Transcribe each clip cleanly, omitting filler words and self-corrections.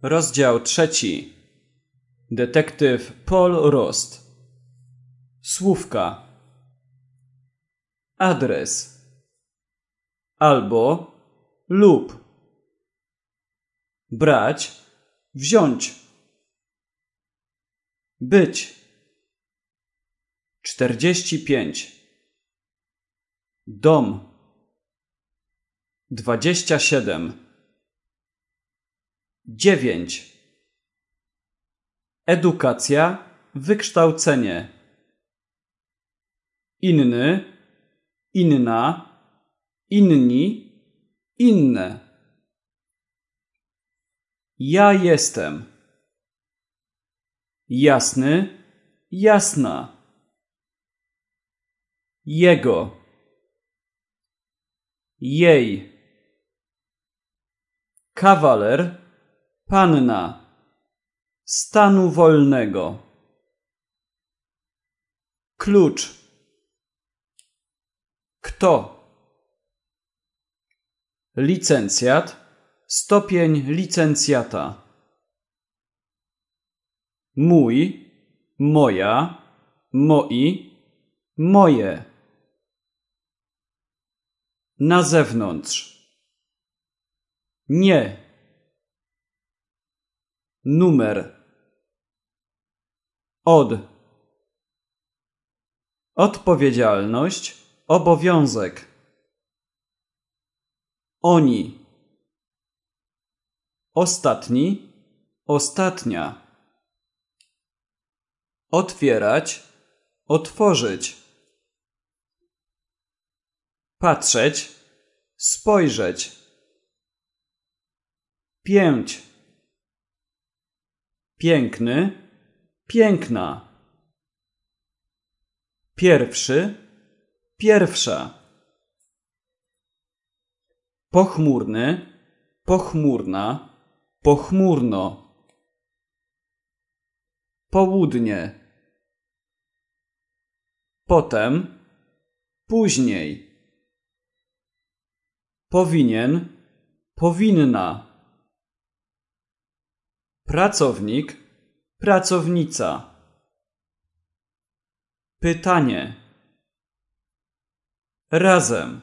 Rozdział 3. Detektyw Paul Rost. Słówka. Adres. Albo lub. Brać, wziąć. Być. 45. Dom. 27. 9. Edukacja, wykształcenie. Inny, inna, inni, inne. Ja jestem. Jasny, jasna. Jego. Jej. Kawaler, panna. Stanu wolnego. Klucz. Kto? Licencjat. Stopień licencjata. Mój, moja, moi, moje. Na zewnątrz. Nie. Numer. Od. Odpowiedzialność, obowiązek. Oni. Ostatni, ostatnia. Otwierać, otworzyć. Patrzeć, spojrzeć. Pięć. Piękny, piękna. Pierwszy, pierwsza. Pochmurny, pochmurna, pochmurno. Południe. Potem, później. Powinien, powinna. Pracownik, pracownica. Pytanie. Razem.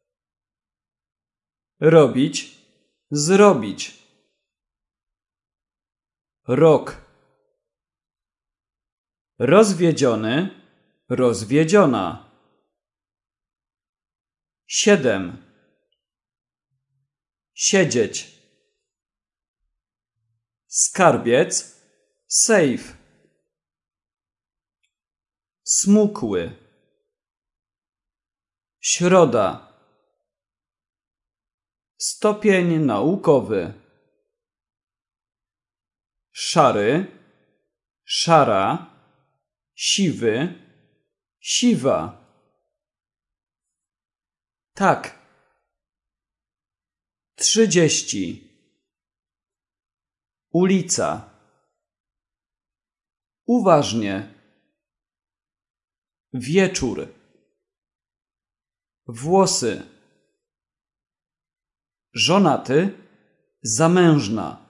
Robić, zrobić. Rok. Rozwiedziony, rozwiedziona. 7. Siedzieć. Skarbiec, sejf. Smukły. Środa. Stopień naukowy. Szary, szara, siwy, siwa. Tak. 30. Ulica. Uważnie. Wieczór. Włosy. Żonaty, zamężna.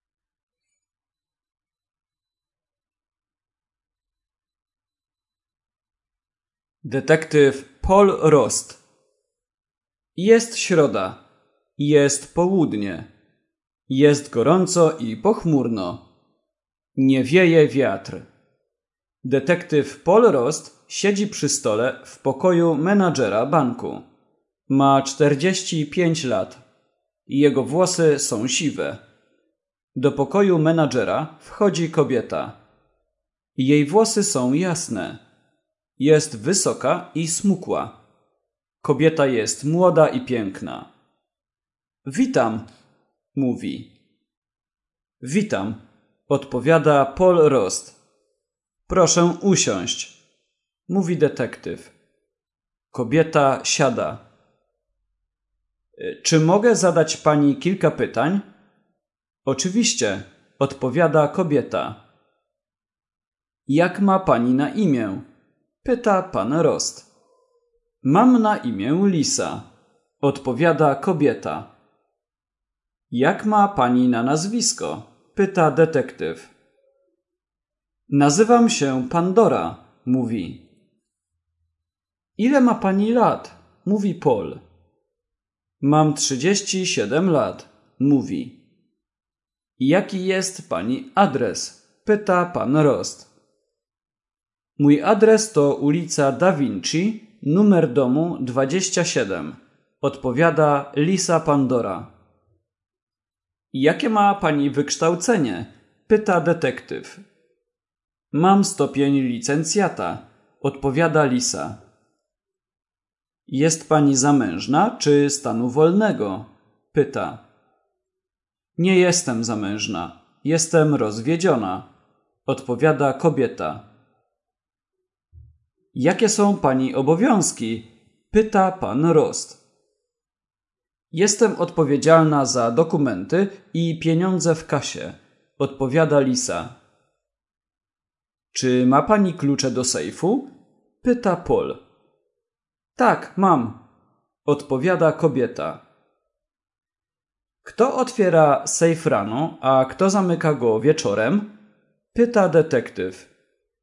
Detektyw Paul Rost. Jest środa. Jest południe. Jest gorąco i pochmurno. Nie wieje wiatr. Detektyw Paul Rost siedzi przy stole w pokoju menadżera banku. Ma 45 lat. Jego włosy są siwe. Do pokoju menadżera wchodzi kobieta. Jej włosy są jasne. Jest wysoka i smukła. Kobieta jest młoda i piękna. Witam, mówi. Witam, odpowiada Paul Rost. Proszę usiąść, mówi detektyw. Kobieta siada. Czy mogę zadać pani kilka pytań? Oczywiście, odpowiada kobieta. Jak ma pani na imię? Pyta pan Rost. Mam na imię Lisa, odpowiada kobieta. Jak ma pani na nazwisko? pyta detektyw. Nazywam się Pandora, mówi. Ile ma pani lat? Mówi Paul. Mam 37 lat, mówi. Jaki jest pani adres? Pyta pan Rost. Mój adres to ulica Da Vinci, numer domu 27, odpowiada Lisa Pandora. Jakie ma pani wykształcenie? Pyta detektyw. Mam stopień licencjata, odpowiada Lisa. Jest pani zamężna czy stanu wolnego? Pyta. Nie jestem zamężna, jestem rozwiedziona, odpowiada kobieta. Jakie są pani obowiązki? Pyta pan Rost. Jestem odpowiedzialna za dokumenty i pieniądze w kasie, odpowiada Lisa. Czy ma pani klucze do sejfu? Pyta Paul. Tak, mam, odpowiada kobieta. Kto otwiera sejf rano, a kto zamyka go wieczorem? Pyta detektyw.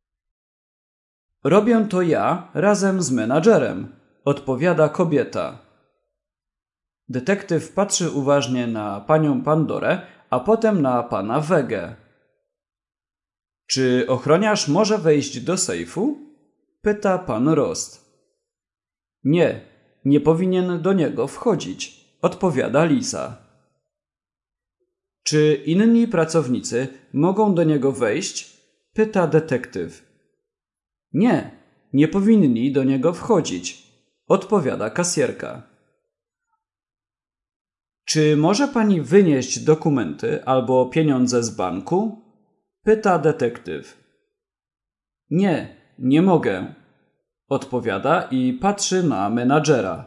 Robię to ja razem z menadżerem, odpowiada kobieta. Detektyw patrzy uważnie na panią Pandorę, a potem na pana Wegę. Czy ochroniarz może wejść do sejfu? Pyta pan Rost. Nie, nie powinien do niego wchodzić, odpowiada Lisa. Czy inni pracownicy mogą do niego wejść? Pyta detektyw. Nie, nie powinni do niego wchodzić, odpowiada kasjerka. Czy może pani wynieść dokumenty albo pieniądze z banku? Pyta detektyw. Nie, nie mogę, odpowiada i patrzy na menadżera.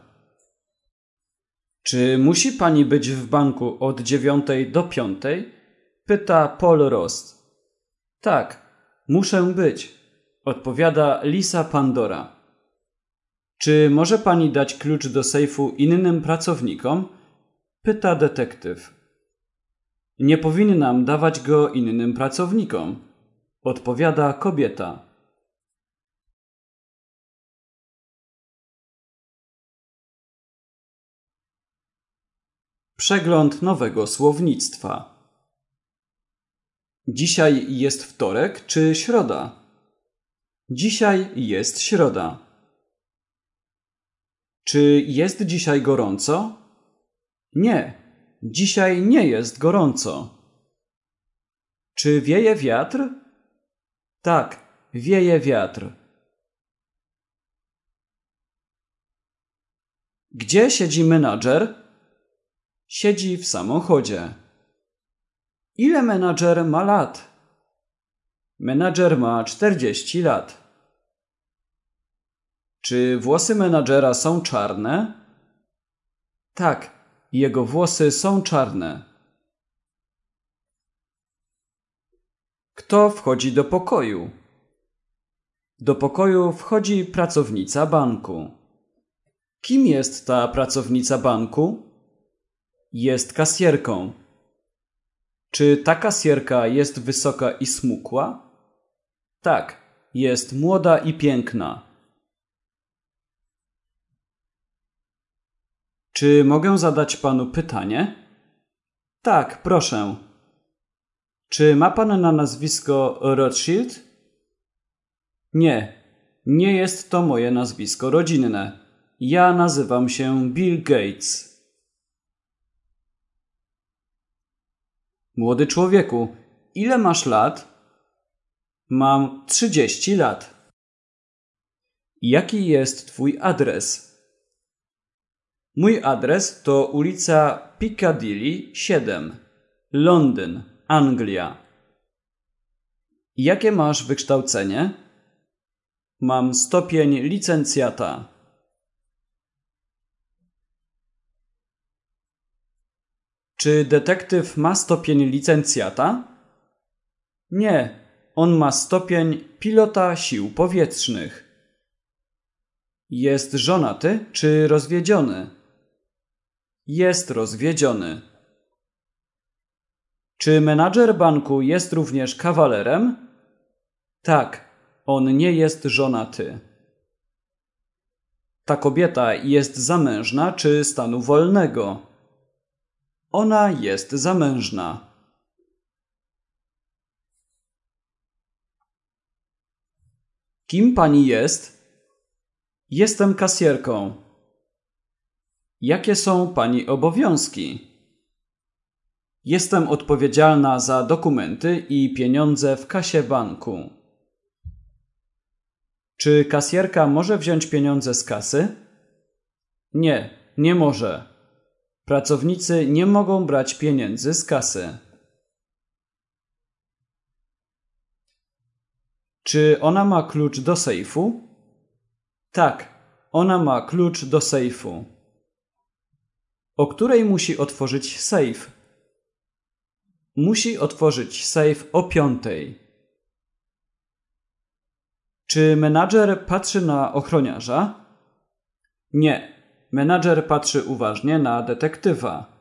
Czy musi pani być w banku od 9 do 5? Pyta Paul Rost. Tak, muszę być, odpowiada Lisa Pandora. Czy może pani dać klucz do sejfu innym pracownikom? Pyta detektyw. Nie powinnam dawać go innym pracownikom, odpowiada kobieta. Przegląd nowego słownictwa. Dzisiaj jest wtorek czy środa? Dzisiaj jest środa. Czy jest dzisiaj gorąco? Nie, dzisiaj nie jest gorąco. Czy wieje wiatr? Tak, wieje wiatr. Gdzie siedzi menadżer? Siedzi w samochodzie. Ile menadżer ma lat? Menadżer ma 40 lat. Czy włosy menadżera są czarne? Tak, jego włosy są czarne. Kto wchodzi do pokoju? Do pokoju wchodzi pracownica banku. Kim jest ta pracownica banku? Jest kasjerką. Czy ta kasjerka jest wysoka i smukła? Tak, jest młoda i piękna. Czy mogę zadać panu pytanie? Tak, proszę. Czy ma pan na nazwisko Rothschild? Nie, nie jest to moje nazwisko rodzinne. Ja nazywam się Bill Gates. Młody człowieku, ile masz lat? Mam 30 lat. Jaki jest twój adres? Mój adres to ulica Piccadilly 7, Londyn, Anglia. Jakie masz wykształcenie? Mam stopień licencjata. Czy detektyw ma stopień licencjata? Nie, on ma stopień pilota sił powietrznych. Jest żonaty czy rozwiedziony? Jest rozwiedziony. Czy menadżer banku jest również kawalerem? Tak, on nie jest żonaty. Ta kobieta jest zamężna czy stanu wolnego? Ona jest zamężna. Kim pani jest? Jestem kasjerką. Jakie są pani obowiązki? Jestem odpowiedzialna za dokumenty i pieniądze w kasie banku. Czy kasjerka może wziąć pieniądze z kasy? Nie, nie może. Pracownicy nie mogą brać pieniędzy z kasy. Czy ona ma klucz do sejfu? Tak, ona ma klucz do sejfu. O której musi otworzyć sejf? Musi otworzyć sejf o 5. Czy menadżer patrzy na ochroniarza? Nie, menadżer patrzy uważnie na detektywa.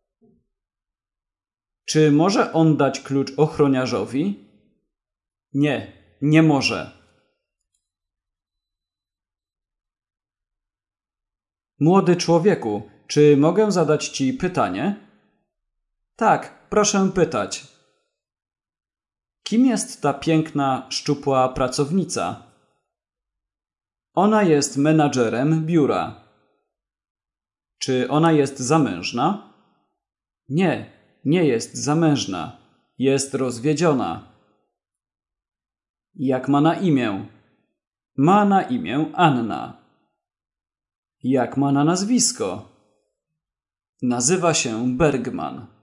Czy może on dać klucz ochroniarzowi? Nie, nie może. Młody człowieku, czy mogę zadać ci pytanie? Tak, proszę pytać. Kim jest ta piękna, szczupła pracownica? Ona jest menadżerem biura. Czy ona jest zamężna? Nie, nie jest zamężna. Jest rozwiedziona. Jak ma na imię? Ma na imię Anna. Jak ma na nazwisko? Nazywa się Bergman.